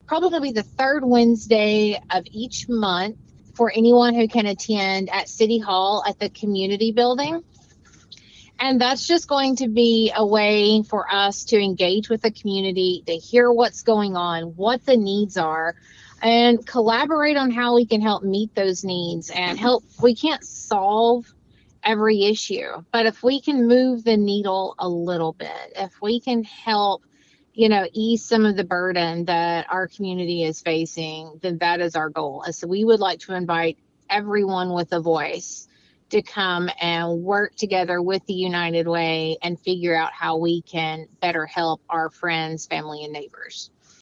probably going to be the third Wednesday of each month for anyone who can attend at City Hall at the community building. And that's just going to be a way for us to engage with the community, to hear what's going on, what the needs are, and collaborate on how we can help meet those needs and help. We can't solve every issue, but if we can move the needle a little bit, if we can help, ease some of the burden that our community is facing, then that is our goal. And so we would like to invite everyone with a voice to come and work together with the United Way and figure out how we can better help our friends, family, and neighbors.